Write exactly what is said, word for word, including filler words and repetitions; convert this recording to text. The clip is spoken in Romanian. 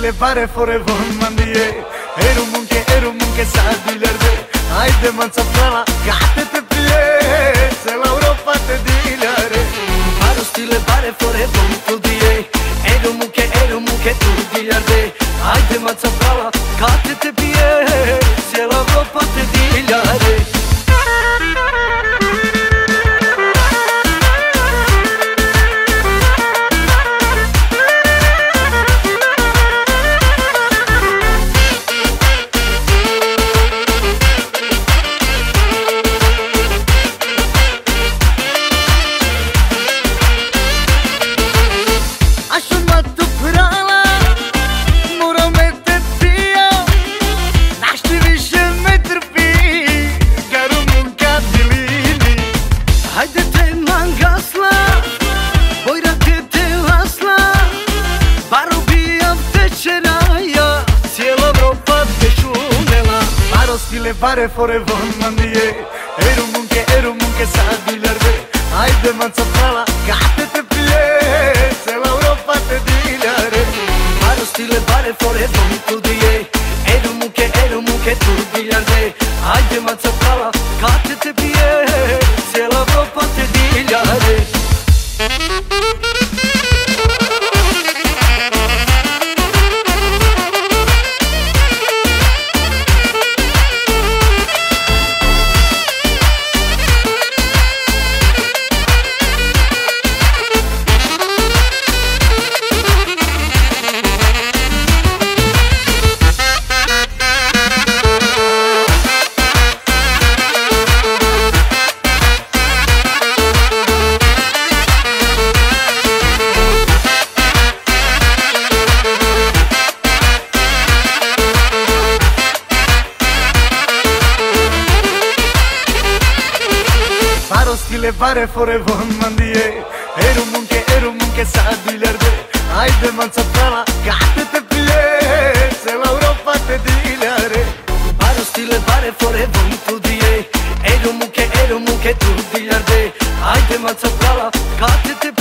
stile pare fore von mandie Ero munche, ero munche sa dilerde Haide mă-nța plana, gata te plie Se l'Europa te dilare Paro stile pare fore von tudie Ero munche, ero munche tu dilerde Haide mă-nța plana, gata te plie Se l'Europa te dilare Stile pare fore von mandie Ero munche, ero munche sa dilerde Haide mă-nța plana, gata te plie Se l'Europa te dilare Paro stile pare fore von tudie Ero munche, ero munche tu dilerde Haide mă-nța plana, gata te plie Se l'Europa te dilare Stile pare fore von mandie Ero munche, ero munche sa dilerde Haide mă-nța plana, gata te plie Se l'Europa te dilare Paro stile pare fore von tudie Ero munche, ero munche tu dilerde Haide mă-nța plana, gata te